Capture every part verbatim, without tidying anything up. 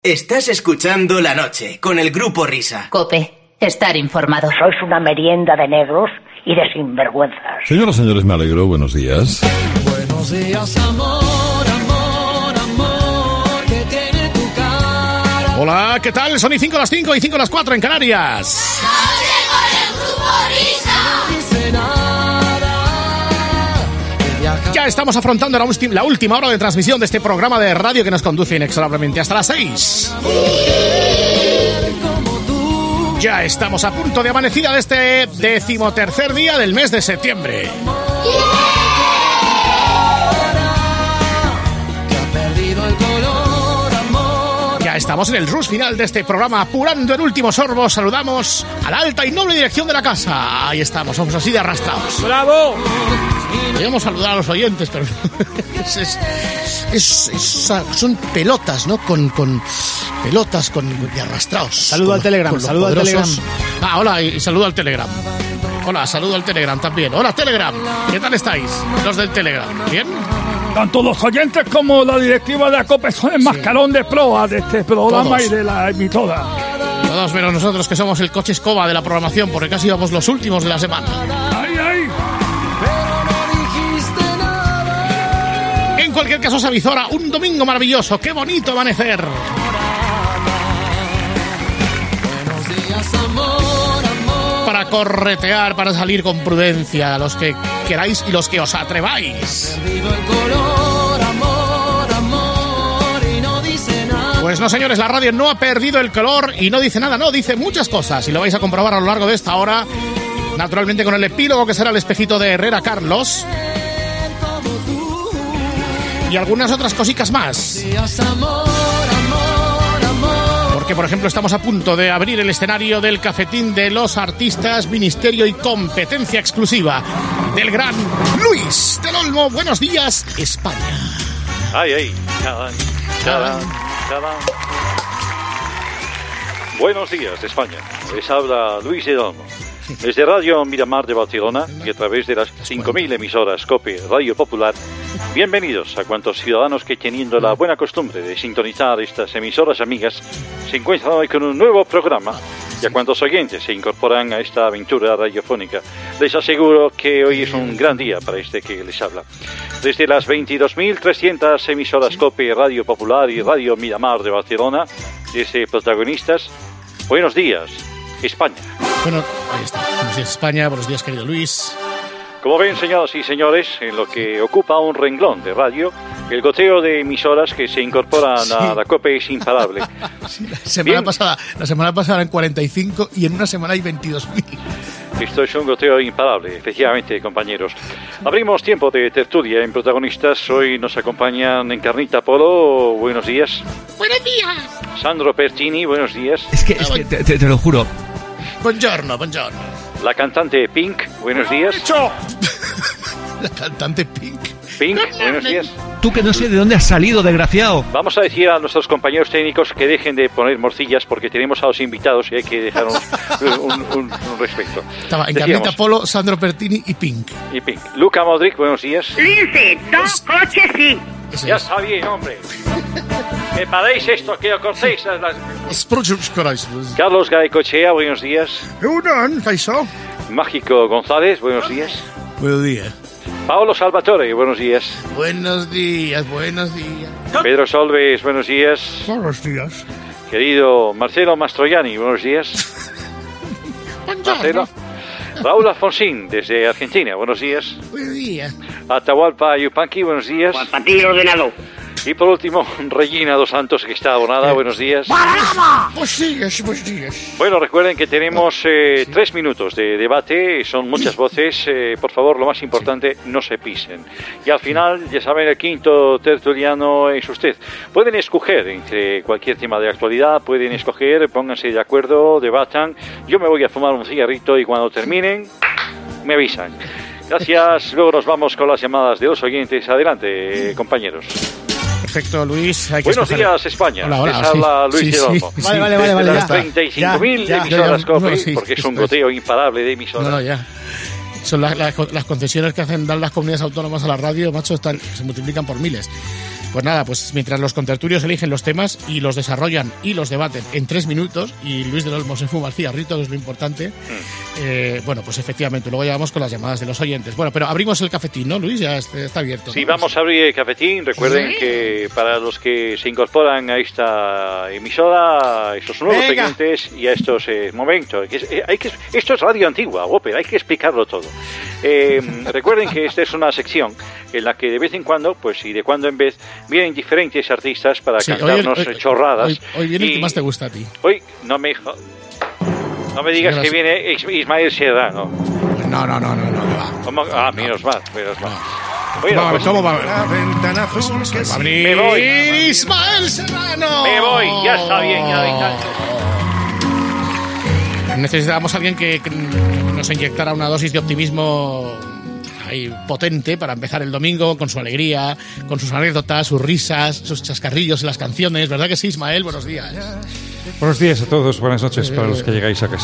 Estás escuchando La Noche con el Grupo Risa. COPE, estar informado. Sois una merienda de negros y de sinvergüenzas. Señoras y señores, me alegro. Buenos días. Buenos días, amor, amor, amor, que tiene tu cara. Hola, ¿qué tal? Son y cinco las cinco y cinco las cuatro en Canarias. Noche con el Grupo Risa. No dice nada. Ya estamos afrontando la, ulti- la última hora de transmisión de este programa de radio que nos conduce inexorablemente hasta las seis. Ya estamos a punto de amanecida de este decimotercer día del mes de septiembre. Ya estamos en el rush final de este programa, apurando el último sorbo. Saludamos a la alta y noble dirección de la casa. Ahí estamos, somos así de arrastrados. ¡Bravo! Podríamos saludar a los oyentes, pero es, es, es, es, son pelotas, ¿no? Con, con pelotas con de arrastrados. Saludo al Telegram, saludo al Telegram. Ah, hola, y, y saludo al Telegram. Hola, saludo al Telegram también. Hola, Telegram. ¿Qué tal estáis? Los del Telegram. ¿Bien? Tanto los oyentes como la directiva de la COPE son el mascarón de proa de este programa. Todos. Y de la emisora. Todos menos nosotros, que somos el coche escoba de la programación, porque casi vamos los últimos de la semana. ¡Ay, ay! En cualquier caso, se avizora un domingo maravilloso. ¡Qué bonito amanecer! Para corretear, para salir con prudencia, los que queráis y los que os atreváis. Pues no, señores, la radio no ha perdido el color y no dice nada, no, dice muchas cosas. Y lo vais a comprobar a lo largo de esta hora, naturalmente con el epílogo que será el espejito de Herrera Carlos. Y algunas otras cositas más. Porque, por ejemplo, estamos a punto de abrir el escenario del cafetín de los artistas, ministerio y competencia exclusiva del gran Luis del Olmo. Buenos días, España. Ay, ay. Chalan, chalan, chalan. Buenos días, España. Les habla Luis del Olmo. Desde Radio Miramar de Barcelona y a través de las cinco mil emisoras COPE Radio Popular, bienvenidos a cuantos ciudadanos que, teniendo la buena costumbre de sintonizar estas emisoras amigas, se encuentran hoy con un nuevo programa, y a cuantos oyentes se incorporan a esta aventura radiofónica. Les aseguro que hoy es un gran día para este que les habla. Desde las veintidós mil trescientas emisoras COPE Radio Popular y Radio Miramar de Barcelona, desde protagonistas, buenos días, España. Bueno, ahí está. Buenos días, España. Buenos días, querido Luis. Como ven, señoras y señores, en lo que ocupa un renglón de radio, el goteo de emisoras que se incorporan sí. a la COPE es imparable. Sí, la semana Bien. pasada, la semana pasada eran cuarenta y cinco y en una semana hay veintidós mil. Esto es un goteo imparable, efectivamente, compañeros. Abrimos tiempo de tertulia en protagonistas. Hoy nos acompañan Encarnita Polo. Buenos días. Buenos días. Sandro Pertini. Buenos días. Es que, es que te, te, te lo juro. Buongiorno, buongiorno. La cantante Pink, buenos días. La cantante Pink. Pink, buenos días. Tú que no sé de dónde has salido, desgraciado. Vamos a decir a nuestros compañeros técnicos que dejen de poner morcillas porque tenemos a los invitados y hay que dejar un, un, un, un respeto. Estaba Encarnita Polo, Sandro Pertini y Pink. Y Pink. Luca Modric, buenos días. Lince, dos coches sí. Eso ya es. Está bien, hombre. Me paréis esto, que os cortéis las... Carlos Gaicochea, buenos días. Mágico González, buenos días. Buenos días. Paolo Salvatore, buenos días. Buenos días, buenos días. Pedro Solves, buenos días. Buenos días. Querido Marcelo Mastroianni, buenos días. Marcelo. Raúl Alfonsín, desde Argentina, buenos días. Buenos días. Atahualpa Yupanqui, buenos días. Juan Patillo ordenado. Y por último, Regina Dos Santos, que está abonada. Buenos días. Buenos días, buenos días. Bueno, recuerden que tenemos eh, tres minutos de debate. Son muchas voces. Eh, por favor, lo más importante, no se pisen. Y al final, ya saben, el quinto tertuliano es usted. Pueden escoger entre cualquier tema de actualidad. Pueden escoger, pónganse de acuerdo, debatan. Yo me voy a fumar un cigarrito y cuando terminen, me avisan. Gracias. Luego nos vamos con las llamadas de los oyentes. Adelante, compañeros. Perfecto, Luis. Hay que Buenos escoger... días, España. Hola, hola, Les habla sí, Luis sí, de Olmo. sí, vale, vale, vale, vale. Desde Ya las treinta y cinco mil emisoras COPE, no, sí, porque es un goteo es. imparable de emisoras. No, no, ya. Son las, las, las concesiones que hacen dar las comunidades autónomas a la radio, macho, están, se multiplican por miles. Pues nada, pues mientras los contertulios eligen los temas y los desarrollan y los debaten en tres minutos, y Luis del Olmo se fuma el cigarrito, que es lo importante, mm. eh, bueno, pues efectivamente, luego ya vamos con las llamadas de los oyentes. Bueno, pero abrimos el cafetín, ¿no, Luis? Ya está, está abierto. Sí, ¿no? vamos a abrir el cafetín. Recuerden ¿Sí? que para los que se incorporan a esta emisora, esos nuevos Venga. oyentes y a estos eh, momentos, que es, eh, hay que, esto es radio antigua, Whopper, hay que explicarlo todo. Eh, recuerden que esta es una sección en la que de vez en cuando, pues y de cuando en vez, vienen diferentes artistas para sí, cantarnos hoy, hoy, chorradas. Hoy, hoy viene y, el que más te gusta a ti. Hoy, no me, no me digas sí, que sí. viene Ismael Serrano. No, no, no, no, no, no. ¿Cómo? Ah, menos mal, menos mal. Bueno, pues, ¿cómo va a abrir? Me voy. Ismael Serrano. Me voy, ya está bien, ya está. Necesitábamos a alguien que nos inyectara una dosis de optimismo ahí potente para empezar el domingo con su alegría, con sus anécdotas, sus risas, sus chascarrillos en las canciones. ¿Verdad que sí, Ismael? Buenos días. Buenos días a todos, buenas noches para los que llegáis a casa.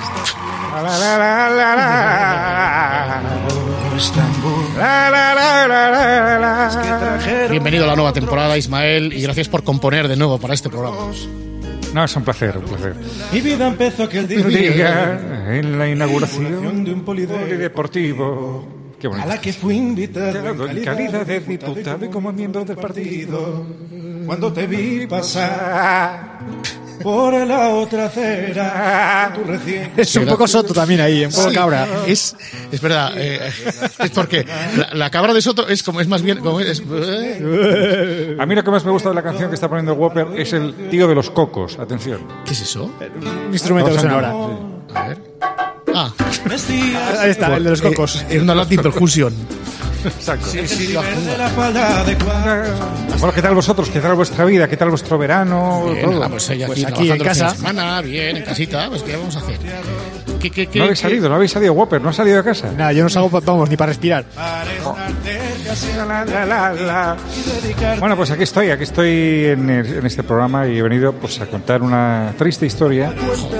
Bienvenido a la nueva temporada, Ismael, y gracias por componer de nuevo para este programa. No, es un placer, un placer. Mi vida empezó aquel día, día en la inauguración de un polideportivo. Qué bonito. A la que fui invitado en calidad de diputado y como miembro del partido. Cuando te vi pasar por la otra acera, tu recién... Es un poco Soto también ahí, un poco sí, cabra. Es, es verdad, eh, es porque la, la cabra de Soto es como es más bien... Como es, eh. A mí lo que más me gusta de la canción que está poniendo Whopper es el tío de los cocos. Atención. ¿Qué es eso? Un instrumento que suena ahora. Sí. A ver. Ah, ahí está, el de los cocos. Es una Latin percusión. Exacto. Sí, sí, bueno, ¿qué tal vosotros? ¿Qué tal vuestra vida? ¿Qué tal vuestro verano? Bien, todo? Ah, pues, pues aquí en casa. Semana, bien, en casita. Pues ¿qué vamos a hacer? ¿Qué, qué, qué, no habéis qué? salido, no habéis salido, Whopper, no has salido de casa. Nada, yo no salgo, vamos, ni para respirar. Oh. La, la, la, la. Bueno, pues aquí estoy, aquí estoy en, el, en este programa y he venido pues a contar una triste historia.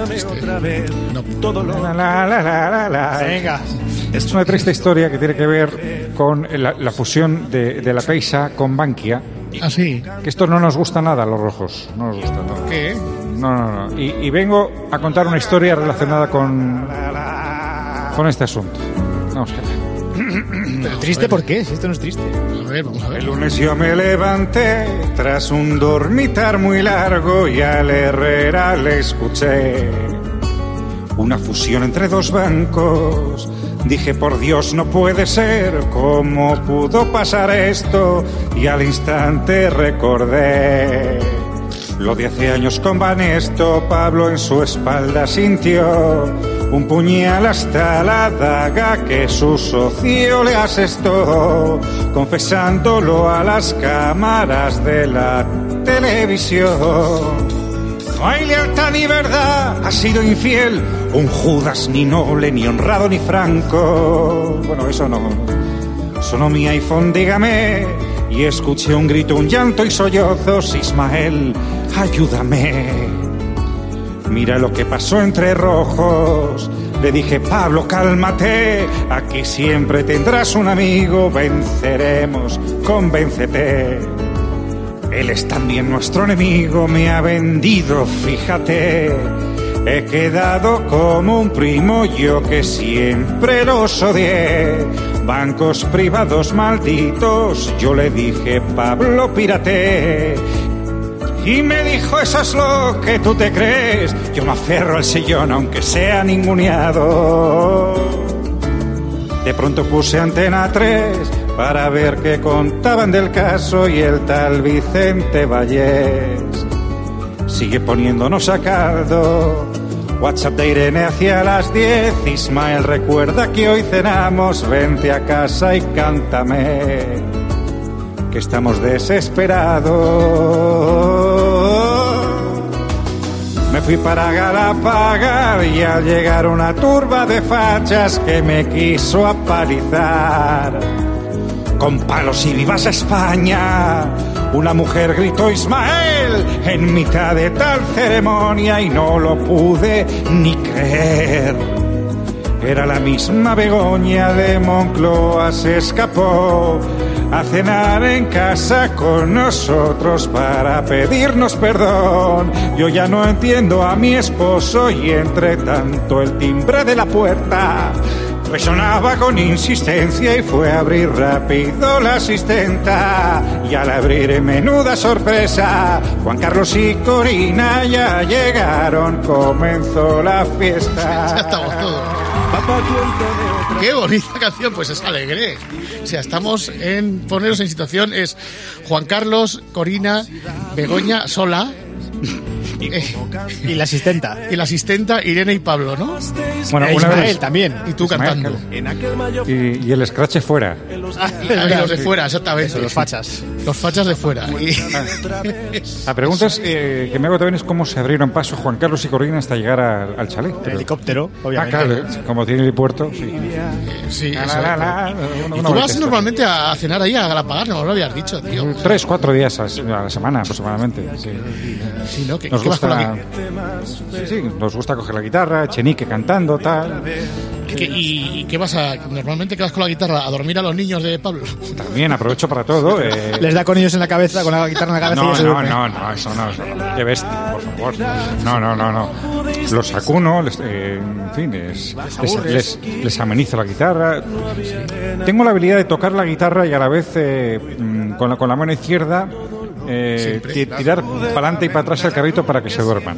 La, la, la, la, la, la. Venga. Es una triste historia que tiene que ver con la, la fusión de, de la Caixa con Bankia. ¿Ah, sí? Que esto no nos gusta nada a los rojos. No nos gusta nada. ¿Por qué? No, no, no. Y, y vengo a contar una historia relacionada con, con este asunto. Vamos a ver. ¿Pero triste por qué? Si esto no es triste. A ver, vamos a ver. El lunes yo me levanté tras un dormitar muy largo y al Herrera le escuché. Una fusión entre dos bancos. Dije, por Dios, no puede ser. ¿Cómo pudo pasar esto? Y al instante recordé lo de hace años con Banesto. Pablo en su espalda sintió un puñal hasta la daga que su socio le asestó, confesándolo a las cámaras de la televisión. No hay lealtad ni verdad, ha sido infiel, un Judas ni noble, ni honrado, ni franco. Bueno, eso no. Sonó mi iPhone, dígame, y escuché un grito, un llanto y sollozos. Ismael, ayúdame. Mira lo que pasó entre rojos. Le dije, Pablo, cálmate, aquí siempre tendrás un amigo, venceremos, convéncete. Él es también nuestro enemigo, me ha vendido, fíjate. He quedado como un primo, yo que siempre los odié. Bancos privados malditos, yo le dije, Pablo, pírate. Y me dijo, eso es lo que tú te crees. Yo me aferro al sillón aunque sea ninguneado. De pronto puse Antena tres para ver qué contaban del caso y el tal Vicente Vallés sigue poniéndonos a caldo. WhatsApp de Irene hacia las diez. Ismael, recuerda que hoy cenamos, vente a casa y cántame, que estamos desesperados. Me fui para Galapagar y al llegar una turba de fachas que me quiso apalizar con palos y vivas España. Una mujer gritó Ismael en mitad de tal ceremonia y no lo pude ni creer. Era la misma Begoña de Moncloa, se escapó a cenar en casa con nosotros para pedirnos perdón. Yo ya no entiendo a mi esposo y entre tanto el timbre de la puerta resonaba con insistencia y fue a abrir rápido la asistenta. Y al abrir, menuda sorpresa, Juan Carlos y Corina ya llegaron, comenzó la fiesta. Ya estamos todos. Qué bonita canción, pues es alegre. O sea, estamos en ponernos en situación, es Juan Carlos, Corina, Begoña, sola. Y la asistenta. Y la asistenta, Irene y Pablo, ¿no? Bueno, e una Ismael vez también. Y tú Ismael, cantando. Y, y el scratch fuera. Ah, y, y los de fuera, exactamente. Eso, los fachas. Los fachas de fuera. Y... La pregunta es, eh, que me hago también es cómo se abrieron paso Juan Carlos y Corina hasta llegar al, al chalet. El helicóptero, obviamente. Ah, claro, como tiene el puerto, sí. Sí, La, eso. la, la, Y una tú vuelta vas esto. normalmente a cenar ahí a Galapagar, no lo habías dicho, tío. Tres, cuatro días a la semana aproximadamente. Sí, Sí, ¿no? ¿Qué, nos qué vas con gusta, la... sí, sí, nos gusta coger la guitarra, Chenique cantando, tal. ¿Qué, y, ¿Y qué vas a...? Normalmente que vas con la guitarra a dormir a los niños de Pablo. También aprovecho para todo. Eh. Les da con ellos en la cabeza, con la guitarra en la cabeza. No, y se no, duerme. no, no, eso no, eso no. Qué bestia, por favor. No, no, no, no. Los acuno, les, eh, en fin, les, les, les, les amenizo la guitarra. Tengo la habilidad de tocar la guitarra y a la vez eh, con, la, con la mano izquierda eh, t- tirar para adelante y para atrás el carrito para que se duerman.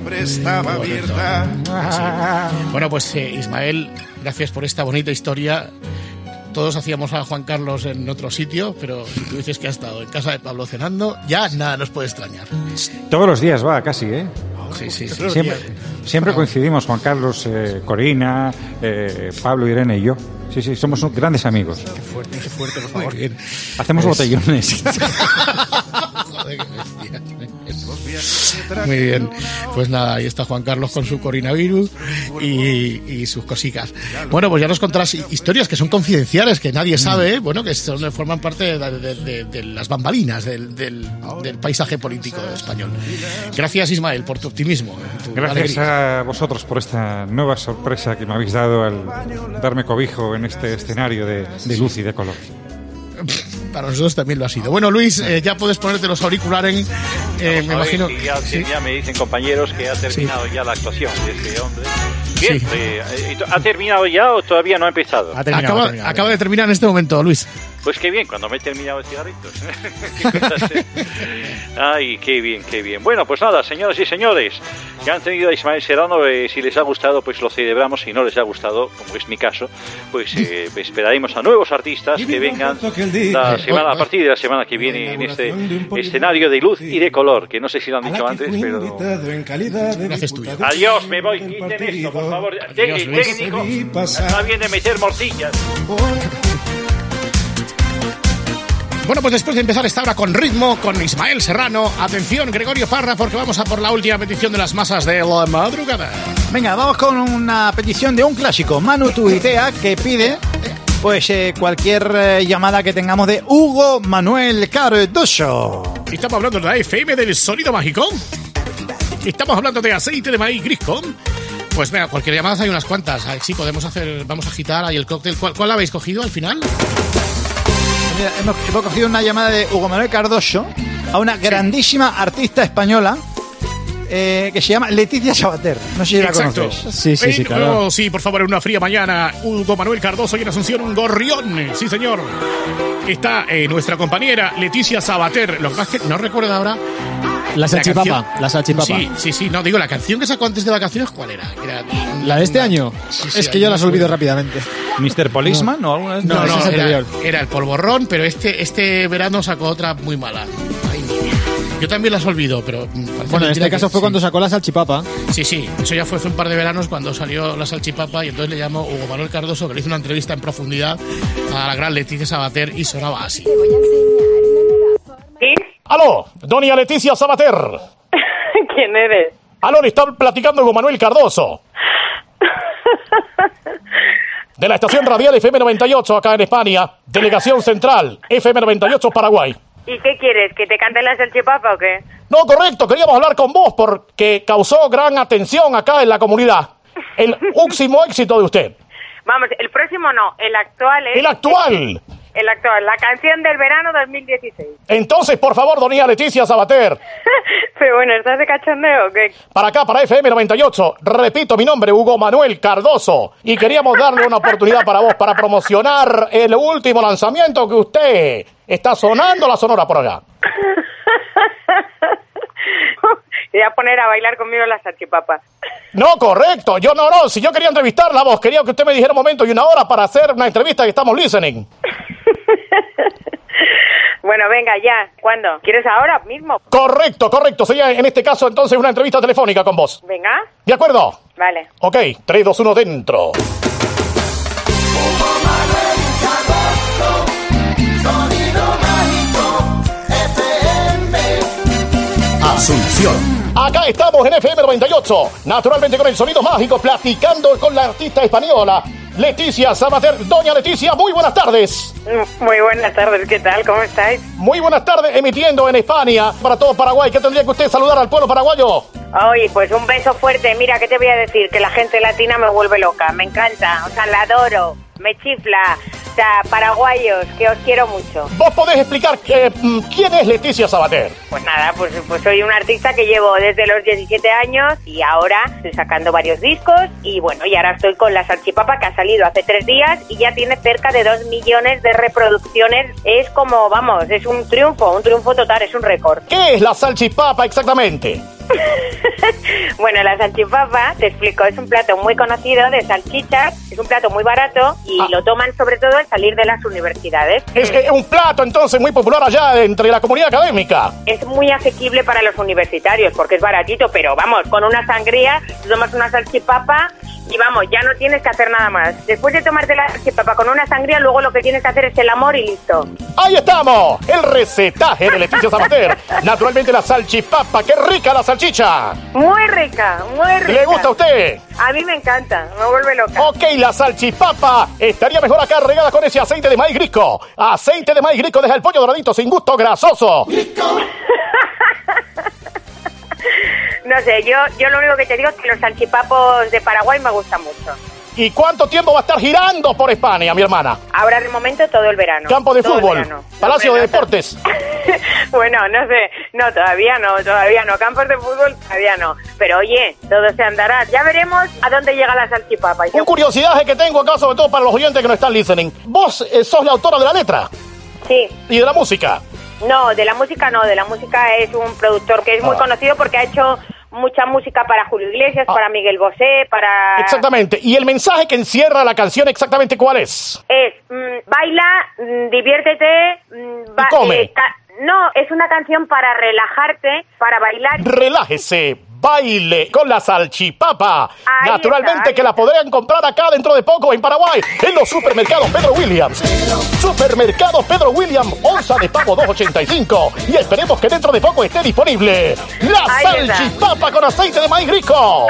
Bueno, pues eh, Ismael, gracias por esta bonita historia. Todos hacíamos a Juan Carlos en otro sitio, pero si tú dices que ha estado en casa de Pablo cenando, ya nada nos puede extrañar. Todos los días va, casi, ¿eh? Sí, sí, sí. Siempre, siempre coincidimos, Juan Carlos, eh, Corina, eh, Pablo, Irene y yo. Sí, sí, somos un- grandes amigos. Qué fuerte, qué fuerte, por favor. Muy bien. Hacemos Pues- botellones. Joder, qué bestia. Muy bien, pues nada, ahí está Juan Carlos con su coronavirus y, y sus cositas. Bueno, pues ya nos contarás historias que son confidenciales, que nadie sabe, ¿eh? Bueno, que son, forman parte de, de- de- de las bambalinas del, del- del paisaje político español. Gracias, Ismael, por tu optimismo. Tu Gracias alegría. a vosotros por esta nueva sorpresa que me habéis dado al darme cobijo en este escenario de, de luz y de color. Para nosotros también lo ha sido. Bueno, Luis, eh, ya puedes ponerte los auriculares. Eh, me A ver, imagino. si ya, Sí. ya me dicen compañeros que ha terminado ya la actuación de este hombre. Bien, Sí. eh, eh, ¿ha terminado ya o todavía no ha empezado? Ha terminado, Acaba, ha terminado. acaba de terminar en este momento, Luis. Pues qué bien, cuando me he terminado el cigarrito. Ay, qué bien, qué bien. Bueno, pues nada, señoras y señores, que han tenido a Ismael Serrano, eh, si les ha gustado, pues lo celebramos. Si no les ha gustado, como es mi caso, pues eh, esperaremos a nuevos artistas que vengan la semana, a partir de la semana que viene en este escenario de luz y de color, que no sé si lo han dicho antes, pero... Gracias tuyo. Adiós, me voy, quiten esto, por favor. Te- Adiós, Luis. técnico, está bien de meter morcillas. Bueno, pues después de empezar esta hora con ritmo, con Ismael Serrano, atención, Gregorio Parra, porque vamos a por la última petición de las masas de la madrugada. Venga, vamos con una petición de un clásico, Manu Tuitea, que pide pues eh, cualquier eh, llamada que tengamos de Hugo Manuel Cardoso. Estamos hablando de la F M del sonido mágico. Estamos hablando de aceite de maíz Grisco. Pues venga, cualquier llamada hay unas cuantas. Ah, sí, podemos hacer, vamos a agitar ahí el cóctel. ¿Cuál, cuál habéis cogido al final? Mira, hemos, hemos cogido una llamada de Hugo Manuel Cardoso a una grandísima artista española eh, que se llama Leticia Sabater. No sé si la Exacto. conoces. Sí, sí, sí, Eh, claro. oh, sí, por favor, en una fría mañana, Hugo Manuel Cardoso y en Asunción un gorrión. Sí, señor. Está eh, nuestra compañera Leticia Sabater. Lo que pasa es que no recuerdo ahora. La salchipapa, canción- la salchipapa. Sí, sí, sí. No, digo, la canción que sacó antes de vacaciones, ¿cuál era? Era- ¿La de este año? Sí, sí, es que ahí yo no las me olvido acuerdo. rápidamente. mister Policeman o alguna vez. No, No, no, ese es era, anterior. era el polvorrón, pero este, este verano sacó otra muy mala. Ay, yo también las olvido, pero... parece Bueno, en mentira este caso que fue sí. cuando sacó la salchipapa. Sí, sí, eso ya fue hace un par de veranos cuando salió la salchipapa y entonces le llamó Hugo Manuel Cardoso, que le hizo una entrevista en profundidad a la gran Leticia Sabater y sonaba así. ¿Sí? ¡Aló! Doña Leticia Sabater. ¿Quién eres? ¡Aló! Le está platicando Hugo Manuel Cardoso. De la estación radial F M noventa y ocho acá en España, Delegación Central, F M noventa y ocho Paraguay. ¿Y qué quieres? ¿Que te cante la salchipapa o qué? No, correcto, queríamos hablar con vos porque causó gran atención acá en la comunidad. El último éxito de usted. Vamos, el próximo no, el actual es... El actual. el actual, la canción del verano dos mil dieciséis. Entonces, por favor, doña Leticia Sabater. Pero bueno, ¿estás de cachondeo o qué? Para acá, para F M noventa y ocho. Repito, mi nombre, Hugo Manuel Cardoso. Y queríamos darle una oportunidad para vos, para promocionar el último lanzamiento que usted está sonando la Sonora por acá. Te voy a poner a bailar conmigo la salchipapa. No, correcto. Yo no, no. Si yo quería entrevistarla a vos, quería que usted me dijera un momento y una hora para hacer una entrevista que estamos listening. Bueno, venga, ya. ¿Cuándo? ¿Quieres ahora mismo? Correcto, correcto. Sería en este caso entonces una entrevista telefónica con vos. Venga. ¿De acuerdo? Vale. Ok, tres, dos, uno, dentro. Asunción. Acá estamos en F M noventa y ocho, naturalmente con el sonido mágico, platicando con la artista española Leticia Sabater. Doña Leticia, muy buenas tardes. Muy buenas tardes, ¿qué tal? ¿Cómo estáis? Muy buenas tardes, emitiendo en España para todo Paraguay. ¿Qué tendría que usted saludar al pueblo paraguayo? Oye, pues un beso fuerte. Mira, ¿qué te voy a decir? Que la gente latina me vuelve loca, me encanta, o sea, la adoro, me chifla. O sea, paraguayos, que os quiero mucho. ¿Vos podés explicar eh, quién es Leticia Sabater? Pues nada, pues, pues soy una artista que llevo desde los diecisiete años y ahora estoy sacando varios discos y bueno, y ahora estoy con La Salchipapa, que ha salido hace tres días y ya tiene cerca de dos millones de reproducciones. Es como, vamos, es un triunfo, un triunfo total, es un récord. ¿Qué es La Salchipapa exactamente? Bueno, la salchipapa, te explico, es un plato muy conocido de salchichas, es un plato muy barato y ah. lo toman sobre todo al salir de las universidades. Es eh, un plato entonces muy popular allá entre la comunidad académica. Es muy asequible para los universitarios porque es baratito, pero vamos, con una sangría, tomas una salchipapa y vamos, ya no tienes que hacer nada más. Después de tomarte la salchipapa con una sangría, luego lo que tienes que hacer es el amor y listo. ¡Ahí estamos! El recetaje de Leticia Sabater. Naturalmente la salchipapa, ¡qué rica la salchicha! Muy rica, muy rica. ¿Le gusta a usted? A mí me encanta, me vuelve loca. Ok, la salchipapa estaría mejor acá regada con ese aceite de maíz grico. Aceite de maíz grico deja el pollo doradito sin gusto grasoso. No sé, yo, yo lo único que te digo es que los salchipapos de Paraguay me gustan mucho. ¿Y cuánto tiempo va a estar girando por España, mi hermana? Ahora de momento todo el verano. Campo de todo fútbol, Palacio de Deportes. Bueno, no sé, no, todavía no, todavía no. Campos de fútbol todavía no. Pero oye, todo se andará. Ya veremos a dónde llega la salchipapa. Un curiosidad que tengo acá, sobre todo para los oyentes que no están listening. ¿Vos eh, sos la autora de la letra? Sí. ¿Y de la música? No, de la música no, de la música es un productor que es muy ah. conocido porque ha hecho mucha música para Julio Iglesias, ah. para Miguel Bosé, para... Exactamente. ¿Y el mensaje que encierra la canción exactamente cuál es? Es, mmm, baila, mmm, diviértete... Mmm, ba- y come. Eh, ca- no, es una canción para relajarte, para bailar... Relájese, baile con la salchipapa. Ahí Naturalmente está, ahí que la podrán comprar acá dentro de poco en Paraguay, en los supermercados Pedro Williams. Supermercados Pedro Williams, onza de pavo dos ochenta y cinco. Y esperemos que dentro de poco esté disponible la ahí salchipapa está. Con aceite de maíz rico.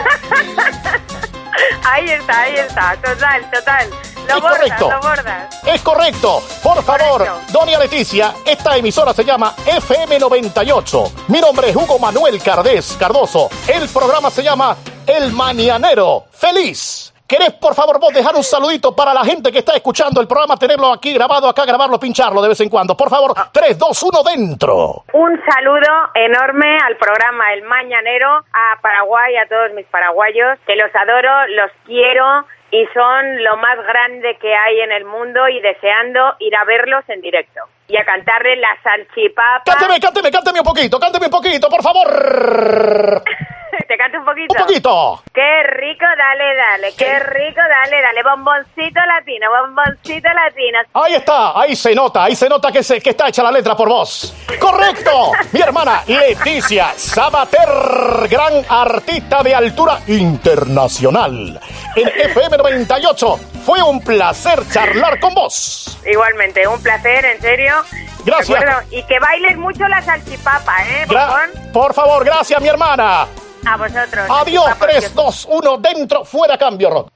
Ahí está, ahí está, total, total. Lo es bordas, correcto. lo bordas. Es correcto. Por favor, correcto. Doña Leticia, esta emisora se llama F M noventa y ocho. Mi nombre es Hugo Manuel Cardés Cardoso. El programa se llama El Mañanero Feliz. ¿Querés, por favor, vos dejar un saludito para la gente que está escuchando el programa, tenerlo aquí grabado, acá grabarlo, pincharlo de vez en cuando? Por favor, tres, dos, uno, dentro. Un saludo enorme al programa El Mañanero, a Paraguay, a todos mis paraguayos, que los adoro, los quiero y son lo más grande que hay en el mundo y deseando ir a verlos en directo. Y a cantarle la salchipapa. Cánteme, cánteme, cánteme un poquito, cánteme un poquito, por favor. ¿Te canto un poquito? Un poquito. Qué rico, dale, dale, qué rico, dale, dale, bomboncito latino, bomboncito latino. Ahí está, ahí se nota, ahí se nota que, se, que está hecha la letra por vos. ¡Correcto! Mi hermana Leticia Sabater, gran artista de altura internacional. En F M noventa y ocho, fue un placer charlar con vos. Igualmente, un placer, en serio. Gracias. Y que bailes mucho la salchipapa, ¿eh? Gra- por favor, gracias, mi hermana. A vosotros. Adiós, tres, dos, uno, dentro, fuera, cambio, Rock.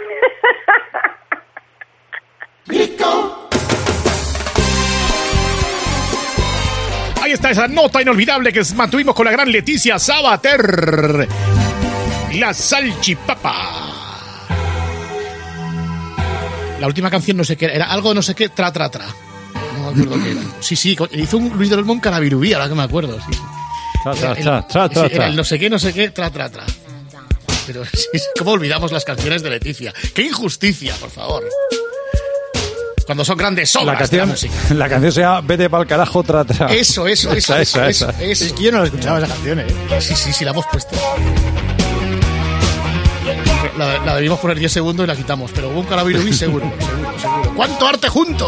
Ahí está esa nota inolvidable que mantuvimos con la gran Leticia Sabater. La salchipapa. La última canción no sé qué, era algo no sé qué, tra, tra, tra. No me acuerdo qué era. Sí, sí, hizo un Luis del Olmo en Carabirubí, ahora que me acuerdo. Sí. Tra, tra, el, tra, tra, tra, sí, era el tra. no sé qué, no sé qué, tra, tra, tra. Pero sí, ¿cómo olvidamos las canciones de Leticia? ¡Qué injusticia, por favor! Cuando son grandes obras La canción, de la música. la canción se llama Vete pa'l carajo, tra, tra. Eso, eso, eso, Esa, eso, esa, eso, esa. eso. Es que yo no la escuchaba esa canción, ¿eh? Sí, sí, sí, la hemos puesto. La, la debimos poner diez segundos y la quitamos, pero hubo un Carabirubí seguro, seguro, seguro. ¡Cuánto arte junto!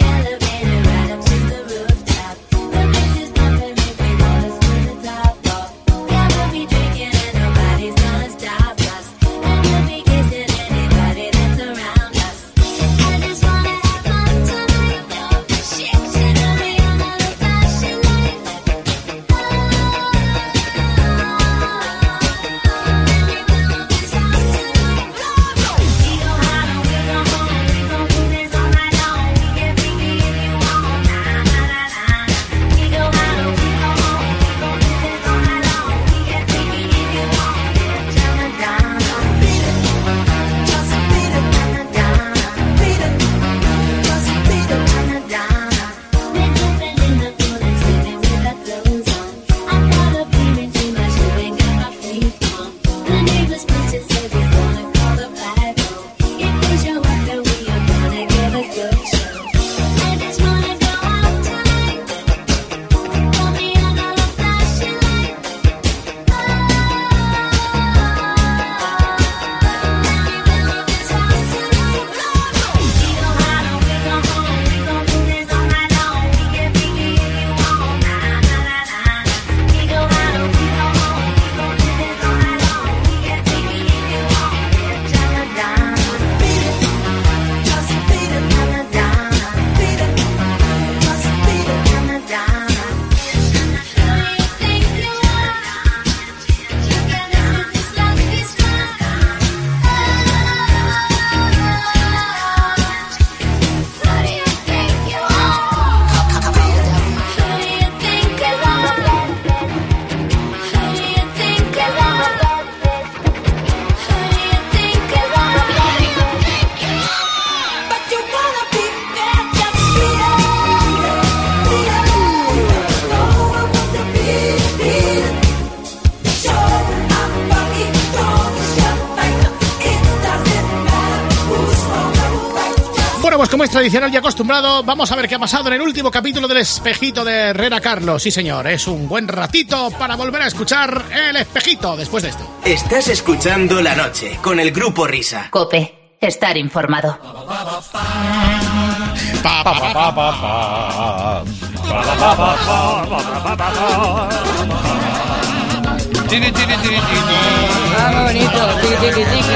Como es tradicional y acostumbrado, vamos a ver qué ha pasado en el último capítulo del Espejito de Herrera Carlos. Sí, señor, es un buen ratito para volver a escuchar El Espejito después de esto. Estás escuchando La Noche con el Grupo Risa. COPE, estar informado. Pa, pa, pa, pa, pa, Ah, bonito. Tiki, tiki, tiki.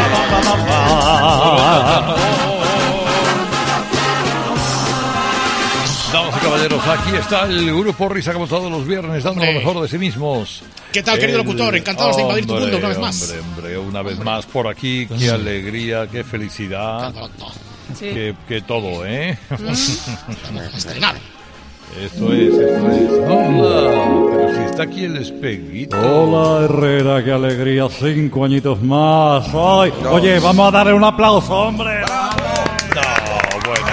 Damas y caballeros, aquí está el Grupo Risa como todos los viernes, dando Hombre. lo mejor de sí mismos. ¿Qué tal, querido El- locutor? Encantados de invadir tu Hombre, mundo una vez más. Hombre, hombre, una vez más por aquí. Qué alegría, qué felicidad. Sí. Qué, qué todo, ¿eh? Estrenar. Esto es, esto es. Hola, pero si está aquí el espejito. Hola Herrera, qué alegría, cinco añitos más. Ay, oye, vamos a darle un aplauso, hombre. No, bueno,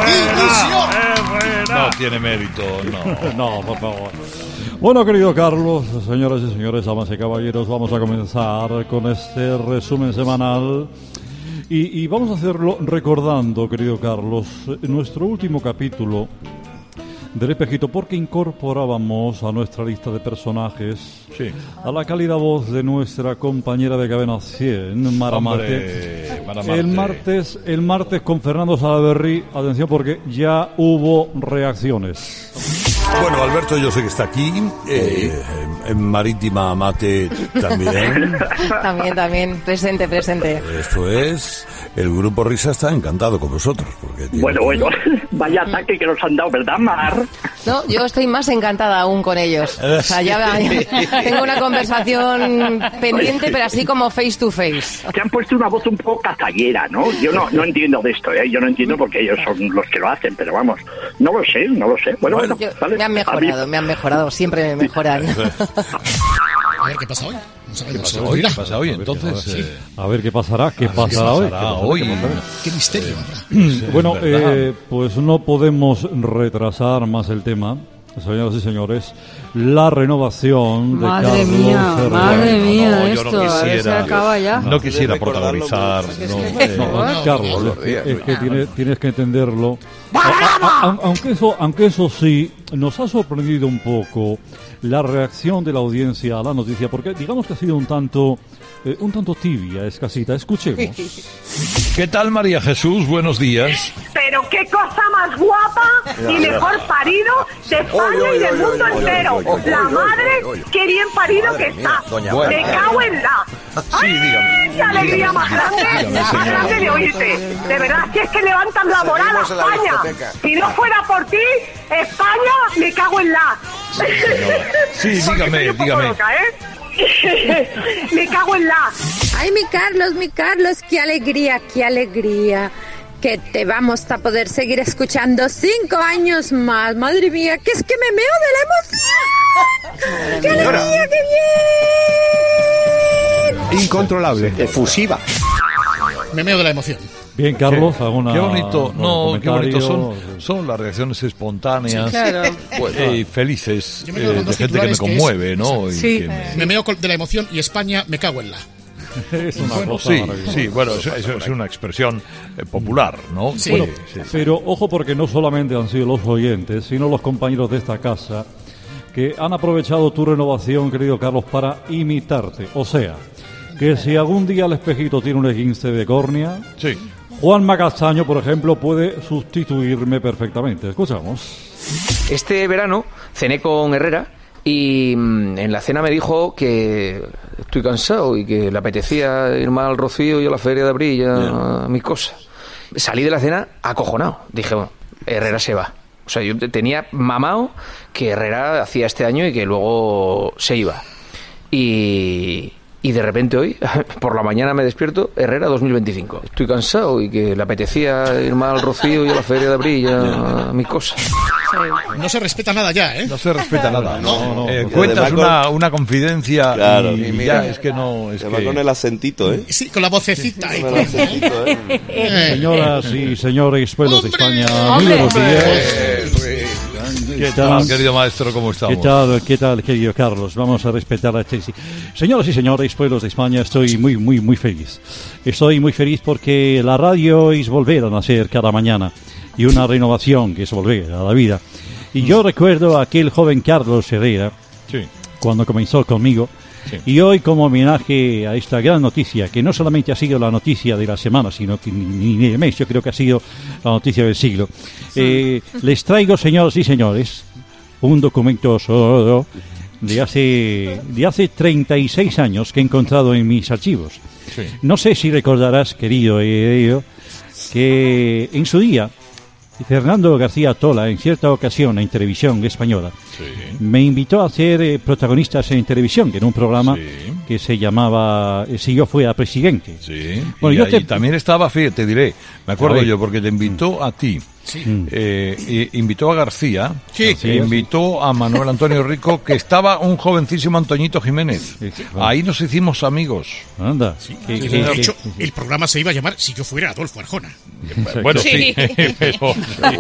no. No tiene mérito, no. No, por favor. Bueno, querido Carlos, señoras y señores, damas y caballeros, vamos a comenzar con este resumen semanal. Y, y vamos a hacerlo recordando, querido Carlos, nuestro último capítulo del Espejito, porque incorporábamos a nuestra lista de personajes Sí. a la cálida voz de nuestra compañera de Cadena cien, Mara Mate. Hombre, Mara Mate. El martes, el martes con Fernando Salaverry, atención porque ya hubo reacciones. Bueno, Alberto yo sé que está aquí, eh, en Marítima Mate también. También, también. Presente, presente. Esto es, el Grupo Risa está encantado con vosotros. Porque tiene- Bueno, bueno, vaya ataque que nos han dado, ¿verdad, Mar? No, yo estoy más encantada aún con ellos. O sea, ya, ya tengo una conversación pendiente, pero así como face to face. Te han puesto una voz un poco cazaguera, ¿no? Yo no, no entiendo de esto, ¿eh? Yo no entiendo porque ellos son los que lo hacen, pero vamos, no lo sé, no lo sé. Bueno, bueno, Yo- vale. me han mejorado, me han mejorado, siempre me mejoran. A ver, ¿qué pasa hoy? ¿Qué pasa hoy? ¿Qué pasa hoy? Entonces, a ver, eh, a ver qué pasará, qué a ver pasará qué hoy. pasará ¿Qué hoy? pasará? Qué misterio. Bueno, eh, pues no podemos retrasar más el tema, señoras y señores. La renovación de Madre Carlos mía, Herrera. madre mía, no, yo esto, no a ver si quisiera, acaba ya. no quisiera protagonizar. No, eh, No, Carlos, es que, es que tienes, tienes que entenderlo. A- a- a- aunque eso, aunque eso sí, nos ha sorprendido un poco la reacción de la audiencia a la noticia, porque digamos que ha sido un tanto, eh, un tanto tibia, escasita. Escuchemos. ¿Qué tal, María Jesús? Buenos días. Pero qué cosa más guapa y mejor parido de España y del mundo entero. La madre, qué bien parido que está. Me cago en la. Sí, dígame. ¡Qué alegría más grande! Dígame, Más señora. grande de oírte. De verdad, que es que levantas la moral a España. Si no fuera por ti, España, me cago en la. Sí, Porque dígame, soy un poco dígame. loca, ¿eh? Me cago en la. Ay, mi Carlos, mi Carlos, qué alegría, qué alegría. Que te vamos a poder seguir escuchando cinco años más. Madre mía, que es que me meo de la emoción. ¡Qué alegría, qué bien! Incontrolable. Efusiva. Me meo de la emoción. Bien, Carlos, alguna. Qué bonito, algún no, qué bonito son, comentario? son las reacciones espontáneas, Sí, claro. pues, eh, felices, Yo me quedo eh, con de dos gente que me titulares que es- conmueve, ¿no? Y Sí. que me- Me meo con- de la emoción y España, me cago en la. Es una Bueno, cosa sí, maravillosa. sí, bueno, eso, eso es una expresión eh, popular, ¿no? Bueno, Sí, sí. pero ojo porque no solamente han sido los oyentes, sino los compañeros de esta casa que han aprovechado tu renovación, querido Carlos, para imitarte. O sea, que si algún día el espejito tiene un esguince de córnea, sí. Juan Magastaño, por ejemplo, puede sustituirme perfectamente. Escuchamos. Este verano cené con Herrera y mm, en la cena me dijo que estoy cansado y que le apetecía ir más al Rocío y a la Feria de Abril, a, a mis cosas. Salí de la cena acojonado. Dije, bueno, Herrera se va. O sea, yo te- tenía mamado que Herrera hacía este año y que luego se iba. Y, y de repente hoy, por la mañana me despierto, Herrera dos mil veinticinco. Estoy cansado y que le apetecía ir más al Rocío y a la Feria de Abril, a, a mis cosas. No se respeta nada ya, ¿eh? No se respeta nada. No, no. Eh, no. cuentas Además una, con- una confidencia Claro. y, Y mira, ya es que no... Es Además que... con el acentito, ¿eh? Sí, con la vocecita. ahí. Con el acentito, ¿eh? Señoras y señores, pueblos de España, muy ¡Hombre! buenos días. ¿Qué tal, querido maestro? ¿Cómo estamos? ¿Qué tal, qué tal, querido Carlos? Vamos a respetar a Chelsea. Señoras y señores, pueblos de España, estoy muy, muy, muy feliz. Estoy muy feliz porque la radio es volver a nacer cada mañana y una renovación que es volver a la vida. Y yo recuerdo a aquel joven Carlos Herrera, Sí. cuando comenzó conmigo. Sí. Y hoy, como homenaje a esta gran noticia, que no solamente ha sido la noticia de la semana, sino que ni, ni- ni del mes, yo creo que ha sido la noticia del siglo, eh, les traigo, señoras y señores, un documento sonoro de hace, de hace treinta y seis años que he encontrado en mis archivos. Sí. No sé si recordarás, querido Heredio, que en su día Fernando García Tola, en cierta ocasión en televisión española, me invitó a hacer eh, protagonistas en televisión, en un programa que se llamaba eh, Si yo fuera presidente. Sí. Bueno, y yo ahí te- también estaba, fíjate, te diré, me A acuerdo ver. yo, porque te invitó a ti, eh, eh, invitó a García, Sí. Sí. invitó a Manuel Antonio Rico, que estaba un jovencísimo Antoñito Jiménez. Ahí nos hicimos amigos. Anda. Que- que- De que- hecho, el programa se iba a llamar Si yo fuera Adolfo Arjona. Bueno, sí, pero...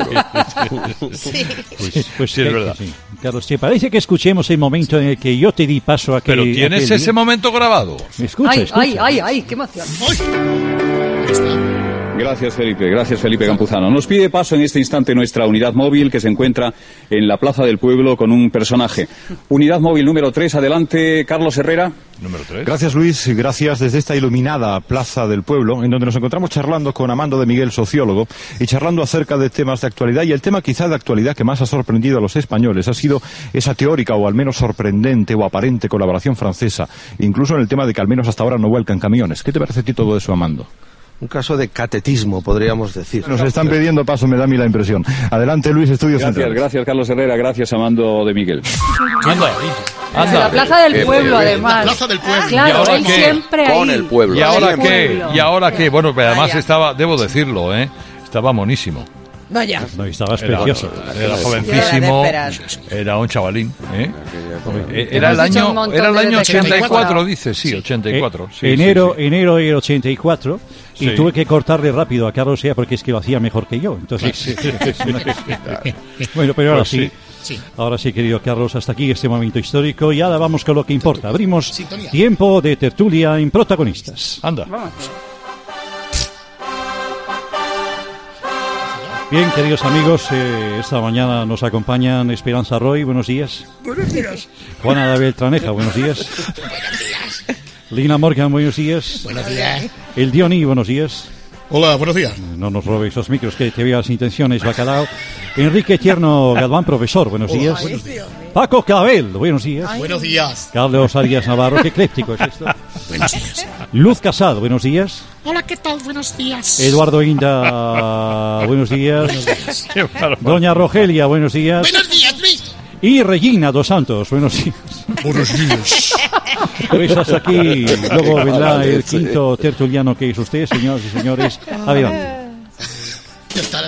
Sí. Pues, pues Sí, es que- verdad. que sí. Carlos, ¿te parece que escuchemos el momento en el que yo te di paso a que... Pero ¿tienes aquel ese día? momento grabado? Escucha, Ay, escucha. ay, ay, ay, qué emoción. Gracias, Felipe. Gracias, Felipe Campuzano. Nos pide paso en este instante nuestra unidad móvil que se encuentra en la Plaza del Pueblo con un personaje. Unidad móvil número tres. Adelante, Carlos Herrera. Número tres. Gracias, Luis. Gracias desde esta iluminada Plaza del Pueblo, en donde nos encontramos charlando con Amando de Miguel, sociólogo, y charlando acerca de temas de actualidad. Y el tema quizá de actualidad que más ha sorprendido a los españoles ha sido esa teórica o al menos sorprendente o aparente colaboración francesa, incluso en el tema de que al menos hasta ahora no vuelcan camiones. ¿Qué te parece a ti todo eso, Amando? Un caso de catetismo, podríamos decir. Nos están pidiendo paso, me da a mí la impresión. Adelante, Luis, Estudios Gracias, Centrales. gracias, Carlos Herrera. Gracias, Amando de Miguel. Anda, Desde la Plaza del Pueblo, además. La Plaza del Pueblo. ¿Y Claro, ahora él qué? siempre ahí. Con el pueblo. ¿Y ahora Con el qué? pueblo. ¿Y ahora qué? Bueno, pero además Vaya. estaba, debo decirlo, ¿eh? Estaba monísimo. Vaya. No, y estabas Era, precioso. era jovencísimo, era un chavalín. ¿eh? Era el año, era el año ochenta y cuatro, dice, sí, ochenta y cuatro. Sí, enero, sí, sí. enero del ochenta y cuatro. Y Sí. tuve que cortarle rápido a Carlos Sea porque es que lo hacía mejor que yo. Entonces, Sí, sí, sí, sí. Bueno, pero ahora Pues sí. sí. Sí. Ahora sí, querido Carlos, hasta aquí este momento histórico y ahora vamos con lo que importa. Abrimos Sintonía. tiempo de tertulia en protagonistas. Anda. Bien, queridos amigos, eh, esta mañana nos acompañan Esperanza Roy, buenos días. Buenos días. Juana da Beltraneja, buenos días. Lina Morgan, buenos días. Buenos días. El Diony, buenos días. Hola, buenos días. No nos robéis los micros, que te veo las intenciones, bacalao. Enrique Tierno Galván, profesor, buenos Hola, días. buenos días. Paco Clavel, buenos días. Buenos días. Carlos Arias Navarro, qué ecléptico es esto. Buenos días. Luz Casado, buenos días. Hola, ¿qué tal? Buenos días. Eduardo Inda, buenos días. Buenos días. Qué bárbaro. Doña Rogelia, buenos días. Buenos días, Luis. Y Regina Dos Santos, buenos días. Buenos días. Pues hasta aquí, luego vendrá el quinto tertuliano que es usted, señoras y señores. Adelante. ¿Qué tal?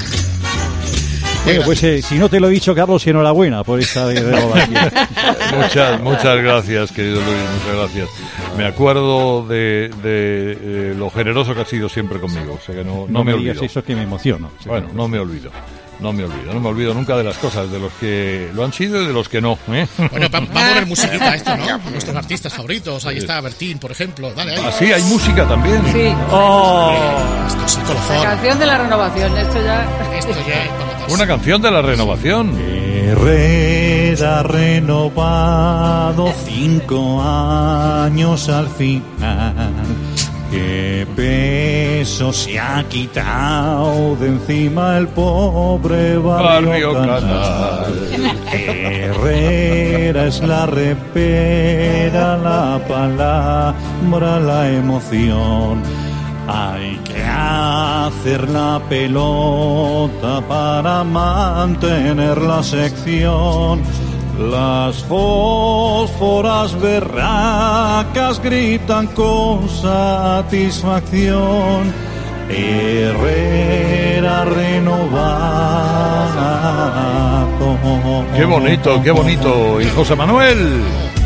Bueno, pues eh, si no te lo he dicho, Carlos, enhorabuena por esta renovación. Muchas, muchas gracias, querido Luis, muchas gracias. Me acuerdo de, de, eh, lo generoso que has sido siempre conmigo, o sea que no, no, No me me digas olvido. eso que me emociona. Bueno, no me olvido. No me olvido, no me olvido nunca de las cosas, de los que lo han sido y de los que no. ¿eh? Bueno, va, va a poner musiquita esto, ¿no? Nuestros artistas favoritos. Ahí está Bertín, por ejemplo. Dale, ahí. Ah, sí, hay música también. Sí. ¡Oh! Esto es el La colofón. canción de la renovación. Esto ya. Esto ya es para matarse. Una canción de la renovación. Herrera renovado cinco años al final. Qué peso se ha quitado de encima el pobre barrio, Barrio Canal. Herrera es la repera, la palabra, la emoción. Hay que hacer la pelota para mantener la sección. Las fósforas berracas gritan con satisfacción. Herrera renovado. Qué bonito, qué bonito. Y José Manuel.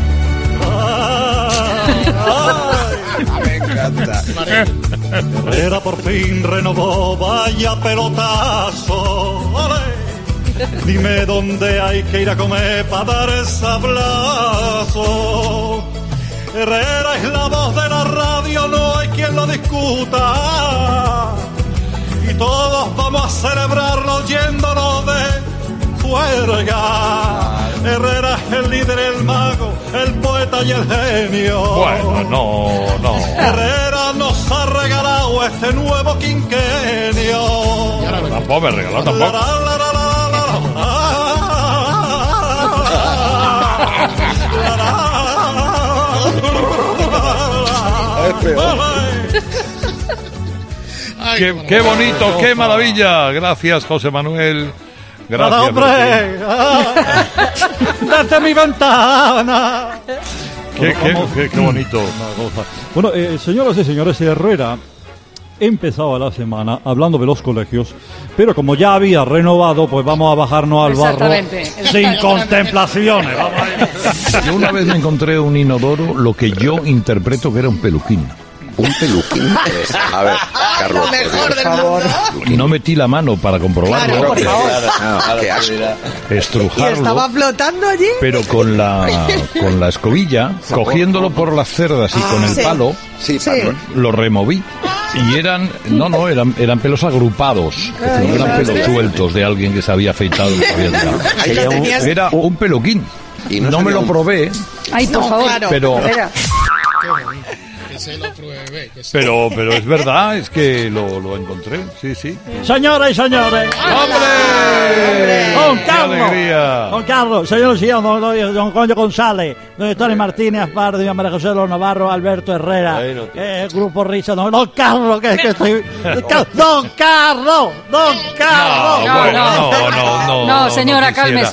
Me encanta. Herrera por fin renovó, vaya pelotazo. ¡Ole! Dime dónde hay que ir a comer para dar el sablazo. Herrera es la voz de la radio, no hay quien lo discuta. Y todos vamos a celebrarlo oyéndolo de fuera. Herrera es el líder, el mago, el poeta y el genio. Bueno, no, no. Herrera nos ha regalado este nuevo quinquenio. Tampoco me regaló, tampoco. La, la, la, la, la, Ay, Qué, qué bonito, qué maravilla. Gracias, José Manuel. Gracias. hombre! Bertín. ¡Ah! ¡Date mi ventana! Qué, qué, qué, qué bonito. Bueno, eh, señoras y señores, Herrera empezaba la semana hablando de los colegios, pero como ya había renovado, pues vamos a bajarnos al barro Exactamente. sin contemplaciones. Vamos a ir. Yo una vez me encontré un inodoro, lo que yo interpreto que era un peluquín. Un peluquín. A ver, Carlos, por favor. No metí la mano para comprobarlo. Claro, por favor. No, qué asco. Estrujarlo. flotando allí? Pero con la con la escobilla, cogiéndolo por las cerdas y con el sí. palo, Sí, Pablo. lo removí. Y eran, no, no, eran, eran pelos agrupados. Es decir, no eran pelos sueltos de alguien que se había afeitado y se había tirado. Ahí lo tenías. Era un peluquín. Y no no me salía lo un- probé, Ay, por No, favor. claro. pero, Herrera. Qué bonito. Que se lo pruebe. Que se... pero, pero es verdad, es que lo, lo encontré. Sí, sí. Señoras y señores, ¡Hombre! Don ¡Qué Carlos, alegría! Don Carlos, señores y señores, don, don, don Concho González, don Tony Martínez, Pardo, María José Los Navarro, Alberto Herrera, Bueno, eh, Grupo Risa, don, don Carlos, que, que estoy... Don Carlos, Don Carlos. No, bueno, no, no, no. No, señora, quisiera. cálmese.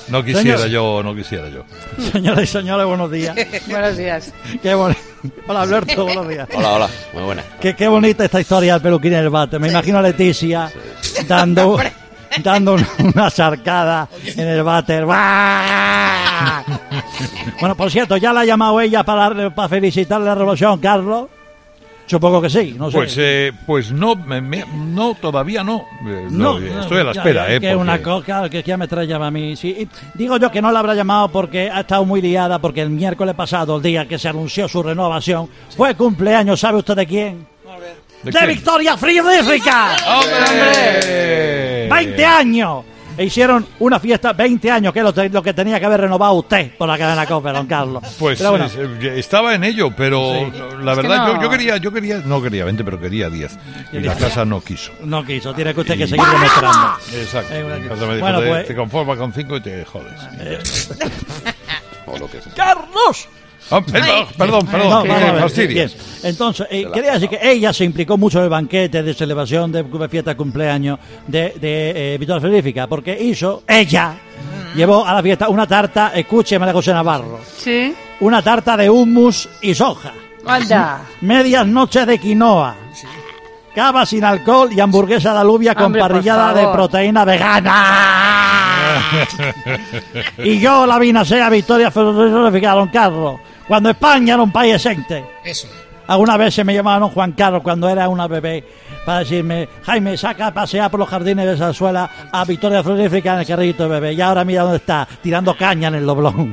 No quisiera Señor- yo, no quisiera yo. Señoras y señores, buenos días. Buenos días. Qué boni- Hola, Alberto, buenos días. Hola, hola, muy buena. Qué, qué bonita esta historia del peluquín en el bate. Me imagino a Leticia dando, dando una sarcada en el váter. ¡Bah! Bueno, por cierto, ¿ya la ha llamado ella para, para felicitarle la revolución, Carlos? Supongo que sí, no sé. Pues, eh, pues no, me- me- no, todavía no. Eh, No, no, no, estoy a la ya, espera, ya, ¿eh? Que porque- una cosa que ya me trae llama a mí. Sí. Y digo yo que no la habrá llamado porque ha estado muy liada, porque el miércoles pasado, el día que se anunció su renovación, fue cumpleaños, ¿sabe usted de quién? ¿De ¡De quién? Victoria Friedrichshain! ¡Hombre! ¡veinte años! E hicieron una fiesta, veinte años, que es lo, te- lo que tenía que haber renovado usted por la cadena COPE, don Carlos. Pues Pero bueno, eh, estaba en ello, pero Sí. la Es que verdad no. yo, yo quería, yo quería, no quería veinte, pero quería diez. Y la casa no quiso. no quiso, tiene que usted que Y- seguir demostrando. Exacto. Eh, bueno, La casa me dijo, bueno, te, pues- te conformas con cinco y te jodes. O lo que sea. ¡Carlos! Ah, perdón, perdón, perdón, No, que vamos a ver, fastidias. bien. Entonces, eh, quería decir que ella se implicó mucho en el banquete de celebración de fiesta de cumpleaños de, de eh, Victoria Friedrichshain, porque hizo, ella, llevó a la fiesta una tarta, escuche María José Navarro, Sí. una tarta de hummus y soja, Anda. medias noches de quinoa, cava sin alcohol y hamburguesa de alubia con Hombre, por parrillada de favor. proteína vegana. Y yo la vinacé a Victoria Friedrichshain, don Carlos, cuando España era un país decente. Eso. Algunas veces me llamaban Juan Carlos cuando era una bebé para decirme, Jaime, saca a pasear por los jardines de Zarzuela a Victoria Friedrichshain en el carrito de bebé. Y ahora mira dónde está, tirando caña en el doblón.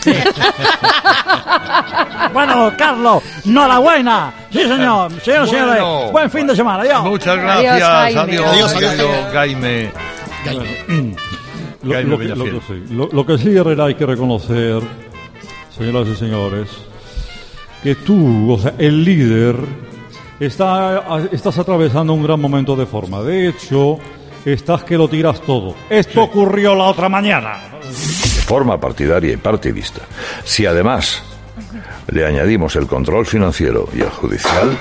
Bueno, Carlos, enhorabuena. Sí, señor. Señor, Bueno. señores, buen fin de semana. Adiós. Muchas gracias, Adiós, Jaime. adiós, Adiós, querido adiós. Jaime. Lo, Jaime lo que, lo, Villafiel. que sí, lo- lo que sí, Herrera, hay que reconocer, señoras y señores, que tú, o sea, el líder, está, estás atravesando un gran momento de forma. De hecho, estás que lo tiras todo. Esto ocurrió la otra mañana. De forma partidaria y partidista. Si además le añadimos el control financiero y el judicial,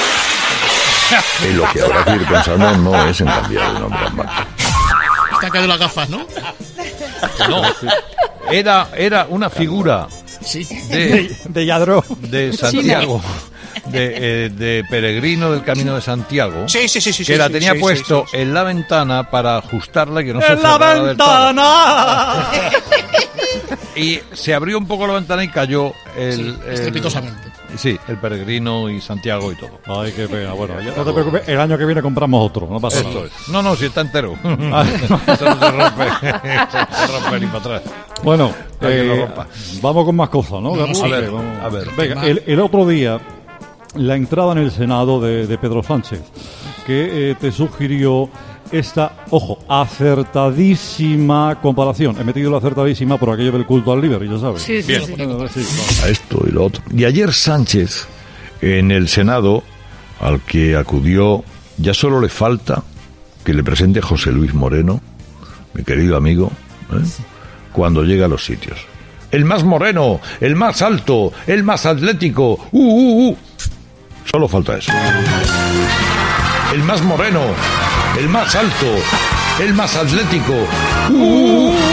en lo que habrá que ir pensando no es en cambiar de nombre al banco. Te han caído las gafas, ¿no? No, era, era una figura Sí. de, De, de Yadro. de Santiago, de, eh, de peregrino del Camino de Santiago, Sí, sí, sí, sí. que sí, la sí, tenía sí, puesto sí, sí. en la ventana para ajustarla y que no se ¡En la cerrara del todo. ventana! Y se abrió un poco la ventana y cayó el, Sí, el- estrepitosamente. sí, el peregrino y Santiago y todo. Ay, qué pena. Bueno, ya no te preocupes, el año que viene compramos otro, no pasa Esto nada. es. No, no, si está entero. Ah. Eso no se rompe. Se rompe ni para atrás. Bueno, Alguien lo eh, rompa. vamos con más cosas, ¿no? Carlos? A ver, Ok, vamos. a ver. Venga, el, el otro día, la entrada en el Senado de, de Pedro Sánchez, que eh, te sugirió esta, ojo, acertadísima comparación. He metido la acertadísima por aquello del culto al líder, ya sabes. Sí, sí, Bien. sí. Eh, sí, vamos. A esto y lo otro. Y ayer Sánchez, en el Senado, al que acudió, ya solo le falta que le presente a José Luis Moreno, mi querido amigo, ¿eh? cuando llega a los sitios. El más moreno, el más alto, el más atlético. ¡Uh, uh, uh! Solo falta eso. El más moreno, el más alto, el más atlético. ¡Uh, uh, uh!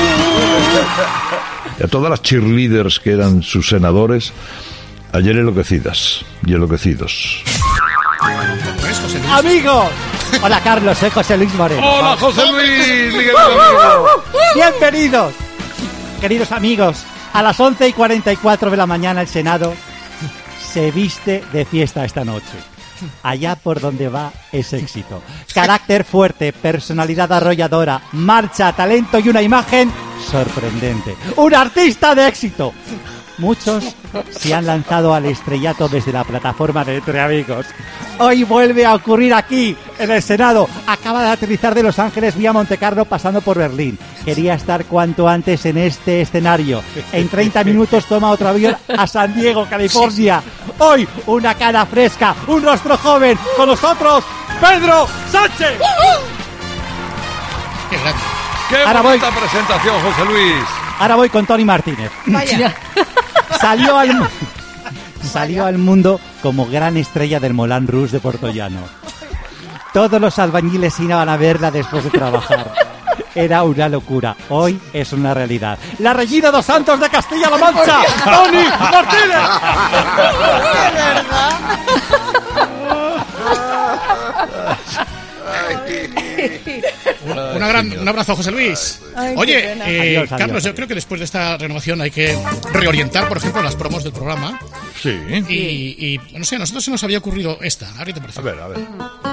Y a todas las cheerleaders que eran sus senadores, ayer enloquecidas y enloquecidos. ¿Ves, José Luis? ¡Amigos! Hola, Carlos, soy José Luis Moreno. ¡Hola, José Luis! mi querido amigo! Bienvenidos, queridos amigos. A las once y cuarenta y cuatro de la mañana el Senado se viste de fiesta esta noche. Allá por donde va es éxito. Carácter fuerte, personalidad arrolladora, marcha, talento y una imagen sorprendente. ¡Un artista de éxito! Muchos se han lanzado al estrellato desde la plataforma de Entre Amigos. Hoy vuelve a ocurrir aquí, en el Senado. Acaba de aterrizar de Los Ángeles vía Montecarlo pasando por Berlín. Quería estar cuanto antes en este escenario. En treinta minutos toma otro avión a San Diego, California. Hoy, una cara fresca, un rostro joven. Con nosotros, Pedro Sánchez. Qué grande. ¡Qué Ahora bonita presentación, José Luis! Ahora voy con Tony Martínez. Vaya. Salió al, mu- salió al mundo como gran estrella del Moulin Rouge de Puertollano. Todos los albañiles iban a verla después de trabajar. era una locura. Hoy es una realidad. La Regina dos Santos de Castilla-La Mancha, Tony Martínez. ¿De verdad? Una, una gran, un abrazo, José Luis. Ay, Oye, qué pena. eh, Adiós, adiós, Carlos, yo adiós. creo que después de esta renovación hay que reorientar, por ejemplo, las promos del programa. Sí. Y, y no sé, a nosotros se nos había ocurrido esta. A ver, ¿qué te parece? A ver, a ver.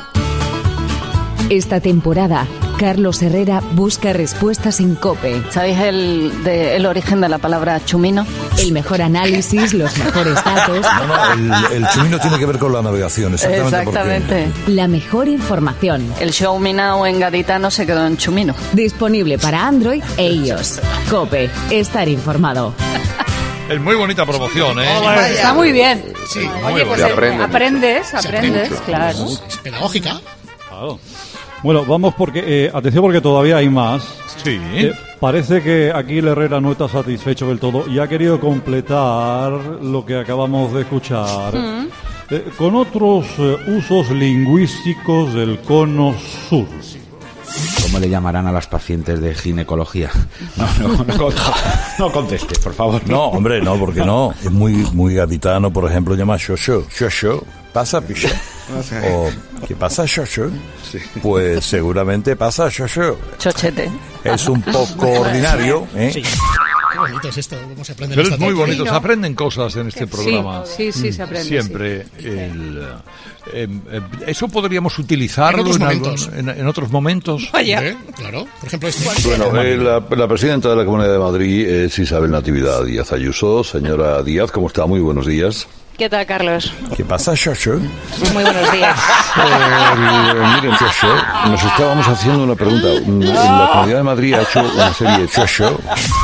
Esta temporada, Carlos Herrera busca respuestas en COPE. ¿Sabéis el, de, el origen de la palabra chumino? El mejor análisis, los mejores datos, No, no, el, el chumino tiene que ver con la navegación, exactamente. Exactamente. la mejor información. El show minao en gaditano se quedó en chumino. Disponible para Android e iOS. COPE. Estar informado. Es muy bonita promoción, ¿eh? Está muy bien. Sí. Oye, pues Se eh, aprende aprendes, Se aprende aprendes, mucho. claro. Es pedagógica. Claro. Bueno, vamos porque, eh, atención porque todavía hay más. Sí. Eh, parece que aquí el Herrera no está satisfecho del todo y ha querido completar lo que acabamos de escuchar Mm. eh, con otros eh, usos lingüísticos del cono sur. ¿Cómo le llamarán a las pacientes de ginecología? No, no, no, con- no conteste, por favor. No, hombre, no, porque no. Es muy, muy gaditano, por ejemplo, llama shosho. Shosho. ¿Pasa, picha? O, ¿qué pasa, shosho? Pues seguramente pasa, shosho. Chochete. Es un poco ordinario, ¿eh? Sí. Qué bonito es esto, cómo se aprende. Pero esta es muy técnica. bonito, se aprenden cosas en este programa. Sí, sí, sí, se aprende. Siempre. El, eh, eh, eso podríamos utilizarlo En otros algún- momentos. en, en otros momentos. Vaya. ¿Eh? Claro, por ejemplo este. Bueno, eh, la, la presidenta de la Comunidad de Madrid es Isabel Natividad Díaz Ayuso. Señora Díaz, ¿cómo está? Muy buenos días. ¿Qué tal, Carlos? ¿Qué pasa, shosho? Muy buenos días. Eh, miren, Shosho, nos estábamos haciendo una pregunta. Mm, La Comunidad de Madrid ha hecho una serie de Shosho.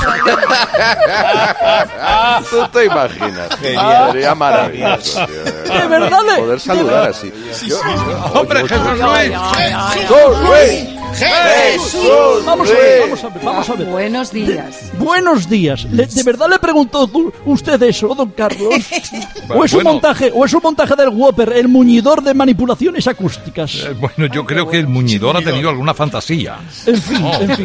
Tú te imaginas. Genial. Sería maravilloso, tío. De verdad, le- Poder saludar así. Yo- ¡Hombre, Jesús Luis! ¡Jesús Luis! ¡Jesús Vamos a Luis! ver, vamos a ver, vamos a ver. Buenos días. Buenos días. Le- ¿De verdad le preguntó tú- usted eso, don Carlos? ¿O es un Bueno. montaje, o es un montaje del Whopper, el muñidor de manipulaciones acústicas? Eh, Bueno, yo creo que el muñidor ha tenido alguna fantasía. En fin, Oh. en fin.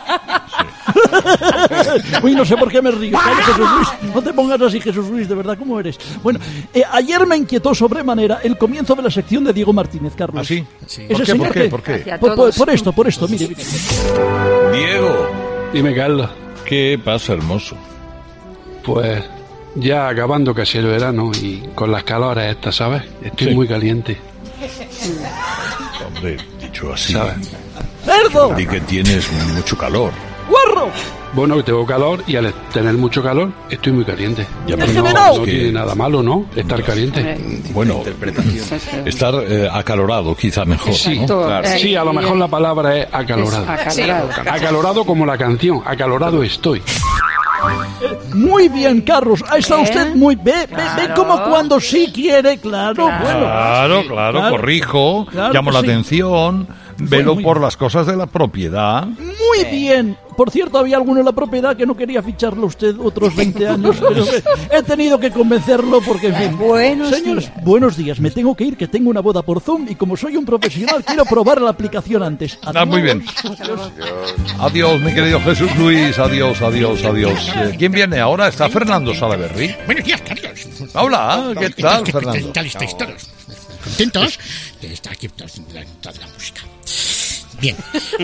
Uy, no sé por qué me río. Ay, Jesús Luis, no te pongas así, Jesús Luis, de verdad, ¿cómo eres? Bueno, eh, ayer me inquietó sobremanera el comienzo de la sección de Diego Martínez, Carlos. ¿Ah, sí? Ese ¿Por qué, señor por qué, que- por qué? Hacia Por, por- todos. por esto, por esto, mire, mire. Diego, Dime, Carlos. ¿qué pasa, hermoso? Pues ya acabando casi el verano y con las calores estas, ¿sabes? Estoy Sí. muy caliente. Hombre, dicho así, ¿Sabes? ¡Cerdo! di que tienes mucho calor. ¡Guarro! Bueno, que tengo calor y al tener mucho calor estoy muy caliente. Ya, no, pero ¡Degenerado! no que- tiene nada malo, ¿no? Estar caliente. Bueno, estar eh, acalorado quizá mejor, Sí, ¿no? claro. Sí, a lo mejor la palabra es acalorado. Acalorado. Acalorado como la canción. Acalorado estoy. Muy bien, Carlos. Ha estado ¿Eh? usted muy... Ve, ve, ve Claro. como cuando sí quiere, claro, Claro. bueno. Claro, claro, Claro. corrijo, Claro llamo que la sí. atención, velo muy por bien. las cosas de la propiedad. Muy bien. Por cierto, había alguno en la propiedad que no quería ficharlo usted otros veinte años, pero he tenido que convencerlo porque, en fin. Buenos Señores, días. buenos días. Me tengo que ir, que tengo una boda por Zoom y como soy un profesional, quiero probar la aplicación antes. Ah, muy bien. Adiós, mi querido Jesús Luis, adiós, adiós, adiós. Eh, ¿Quién viene ahora? Está Fernando Salaverry. Buenos días, Carlos. Hola, ¿qué tal, ¿Qué Fernando? tal estáis todos? ¿Contentos? De estar aquí todos en la toda la música. Bien.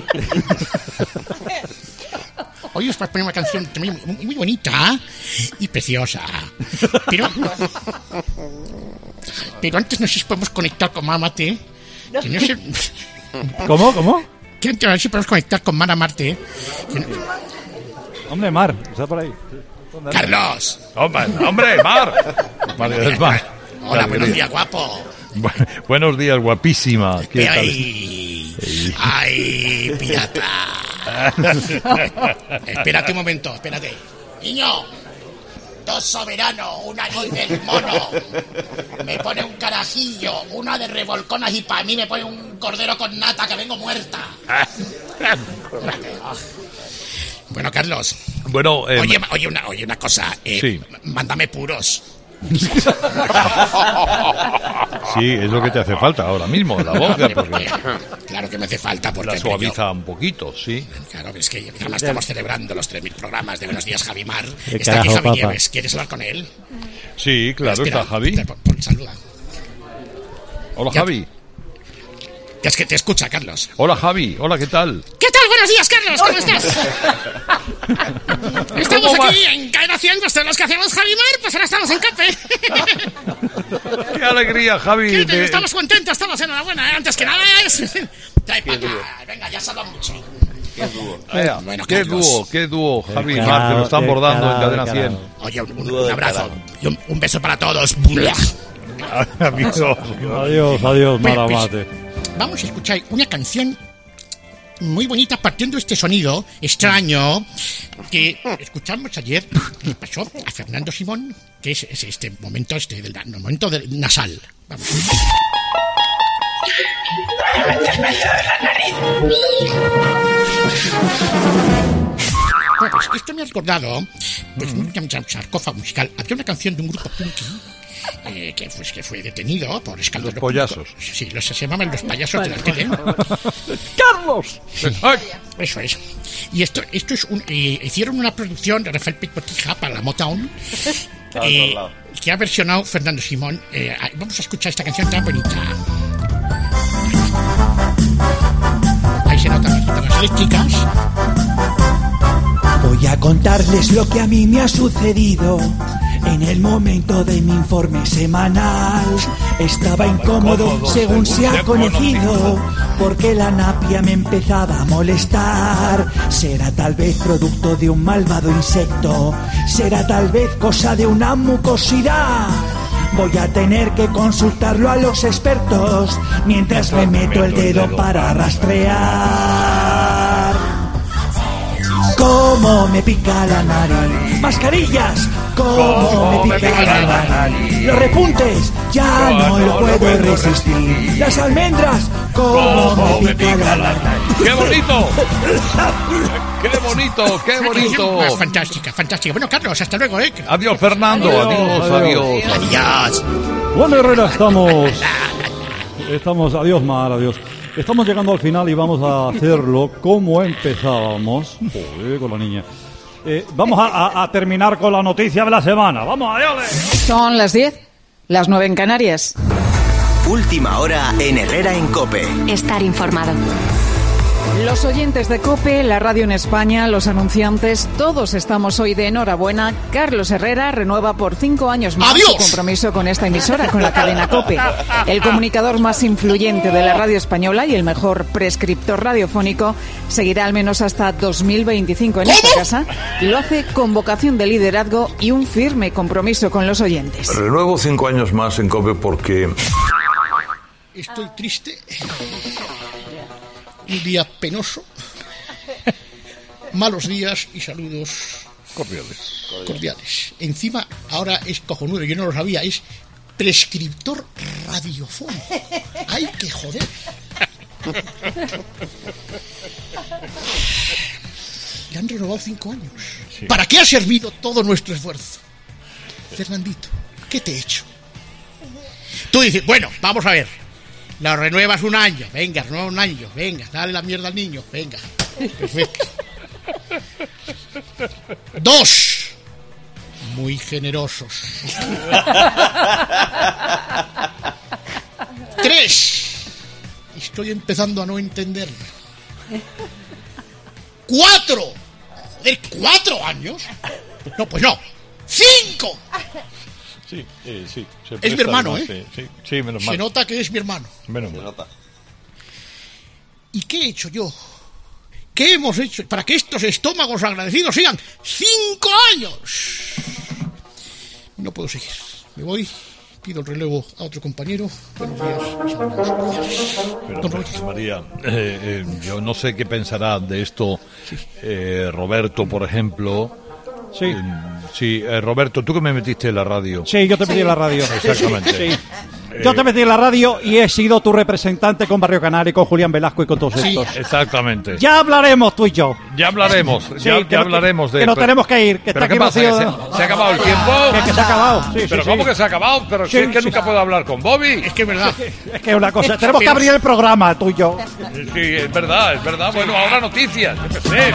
Hoy os voy a poner una canción también muy, muy bonita y preciosa. Pero, pero antes no sé si podemos conectar con Mara Marte. Que no sé, ¿Cómo? ¿Cómo? que antes no sé si podemos conectar con Mara Marte. Que no- Hombre, Mar, está por ahí. Carlos. Hombre, hombre, Mar. María del Mar. Hola, Qué buenos alegría. días, guapo. Bu- Buenos días, guapísima. ¿Qué tal? Ay, ay, pirata. Espérate un momento, espérate. Niño, dos soberanos, una anís del mono. Me pone un carajillo, una de revolconas y para mí me pone un cordero con nata que vengo muerta. Bueno, Carlos. Bueno, eh, Oye, ma- oye, una, oye una cosa. Eh, sí. Mándame puros. Sí, es lo que te hace falta ahora mismo, la voz. Porque claro que me hace falta porque... La suaviza yo, un poquito, sí. Claro, es que además estamos celebrando los tres mil programas de Buenos Días, Javimar. Está carajo, aquí Javi papá. Nieves. ¿Quieres hablar con él? Sí, claro, espera, está Javi. Por, por, saluda. Hola, ya, Javi. Que es que te escucha, Carlos. Hola, Javi. Hola, ¿qué tal? ¿Qué tal? Buenos días, Carlos. ¿Cómo estás? Estamos aquí en Cadena cien, pues todos los que hacemos Javimar, pues ahora estamos en COPE. ¡Qué alegría, Javi! ¿Qué, de... Estamos contentos, todos enhorabuena. ¿eh? Antes que nada es... Trae para acá. Venga, ya se habla mucho. Qué dúo, bueno, bueno, qué dúo, qué dúo, Javi y Mar, que lo están bordando en Cadena cien. Oye, un, un, un abrazo y un, un beso para todos. Amigo. Adiós, adiós, Maramate. Vamos a escuchar una canción muy bonita partiendo de este sonido extraño que escuchamos ayer. Le pasó a Fernando Simón, que es, es este momento este del momento del nasal. Vamos. Voy a meterme el dedo en la nariz. Bueno, pues esto me ha recordado pues, un sarcófago musical. Había una canción de un grupo punky eh, que, pues, que fue detenido por escándalo. Los payasos. Sí, los, se llaman los payasos de la tele. ¡Carlos! Eso es. Y esto, esto es un, eh, hicieron una producción de Rafael Picotija para la Motown. Eh, que ha versionado Fernando Simón. Eh, vamos a escuchar esta canción tan bonita. Ahí se notan las guitarras eléctricas. Voy a contarles lo que a mí me ha sucedido. En el momento de mi informe semanal estaba incómodo según se ha conocido, porque la napia me empezaba a molestar. Será tal vez producto de un malvado insecto, será tal vez cosa de una mucosidad. Voy a tener que consultarlo a los expertos mientras me meto el dedo para rastrear. ¿Cómo me pica la nariz? ¡Mascarillas! ¿Cómo me pica la nariz? Los repuntes, ya no lo puedo resistir. Las almendras, ¿cómo me pica la nariz? ¡Qué bonito! ¡Qué bonito! ¡Qué bonito! Es fantástica, fantástica. Bueno, Carlos, hasta luego, ¿eh? Adiós, Fernando. Adiós, adiós. Adiós. adiós. Bueno, Herrera, estamos... Estamos... Adiós, Mar, adiós. Estamos llegando al final y vamos a hacerlo como empezábamos. Joder, con la niña. Eh, vamos a, a, a terminar con la noticia de la semana. ¡Vamos, adiós! Son las diez, las nueve en Canarias. Última hora en Herrera en COPE. Estar informado. Los oyentes de COPE, la radio en España, los anunciantes, todos estamos hoy de enhorabuena. Carlos Herrera renueva por cinco años más ¡Adiós! su compromiso con esta emisora, con la cadena COPE. El comunicador más influyente de la radio española y el mejor prescriptor radiofónico seguirá al menos hasta dos mil veinticinco en esta casa y lo hace con vocación de liderazgo y un firme compromiso con los oyentes. Renuevo cinco años más en COPE porque... Estoy triste. Un día penoso. Malos días y saludos cordiales. cordiales. Encima, ahora es cojonudo, yo no lo sabía, es prescriptor radiofónico. ¡Ay, qué joder! Le han renovado cinco años. Sí. ¿Para qué ha servido todo nuestro esfuerzo? Fernandito, ¿qué te he hecho? Tú dices, bueno, vamos a ver. La renuevas un año, venga, renueva un año, venga, dale la mierda al niño, venga. Perfecto. Dos, muy generosos. Tres, estoy empezando a no entenderlo. Cuatro, joder, cuatro años. No, pues no, cinco. Sí, eh, sí. Es mi hermano, ¿eh? Sí, sí, sí, menos mal. Se nota que es mi hermano. Menos mal. ¿Y qué he hecho yo? ¿Qué hemos hecho para que estos estómagos agradecidos sigan cinco años? No puedo seguir. Me voy, pido el relevo a otro compañero. Buenos días. Pero, pero, María, eh, eh, yo no sé qué pensará de esto sí. eh, Roberto, por ejemplo. Sí. Eh, sí, eh, Roberto, tú que me metiste en la radio. Sí, yo te metí sí. en la radio. Exactamente. Sí. Yo te metí en la radio y he sido tu representante con Barrio Canario, con Julián Velasco y con todos Sí, estos. exactamente. Ya hablaremos tú y yo. Ya hablaremos, Sí, ya, que ya no- hablaremos de... que no tenemos que ir, que ¿Pero está qué aquí pasa? Rocío. ¿Que se, se ha acabado el tiempo? Que, que se ha acabado. Sí, sí, ¿Pero sí. cómo que se ha acabado? Pero si Sí, es que sí, nunca sí. puedo hablar con Bobby. Es que es verdad. Es que es una cosa. Tenemos que abrir el programa, tú y yo. Sí, es verdad, es verdad. Bueno, ahora noticias. Yo qué sé.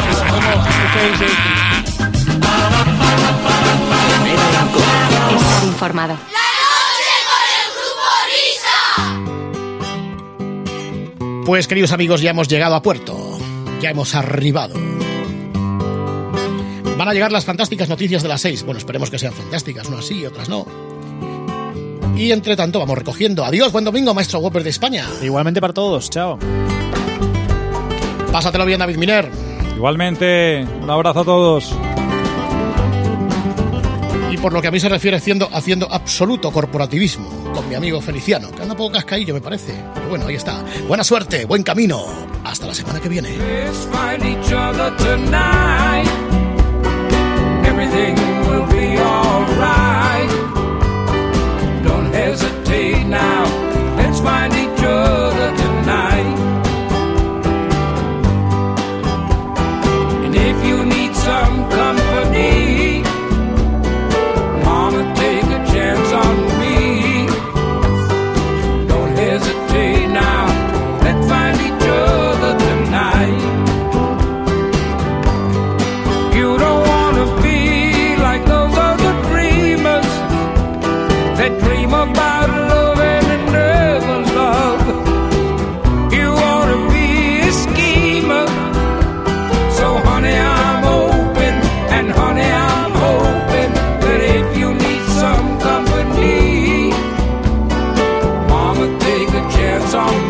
Estar informado. Pues queridos amigos, ya hemos llegado a puerto. Ya hemos arribado. Van a llegar las fantásticas noticias de las seis. Bueno, esperemos que sean fantásticas, unas sí, otras no. Y entre tanto vamos recogiendo. Adiós, buen domingo, maestro Whopper de España. Igualmente para todos, chao. Pásatelo bien, David Miner. Igualmente, un abrazo a todos. Y por lo que a mí se refiere, haciendo, haciendo absoluto corporativismo con mi amigo Feliciano, que anda un poco cascaillo, me parece. Pero bueno, ahí está. Buena suerte, buen camino. Hasta la semana que viene. Let's find each other tonight. Everything will be alright. Don't hesitate now. Let's find each other tonight. And if you need some company, mama, take a chance on me. Don't hesitate now. Let's find each other tonight. You don't wanna be like those other dreamers that dream about love and never love. You wanna be a schemer. So honey, I'm open, and honey, I'm hoping that if you need some company, mama, take a chance on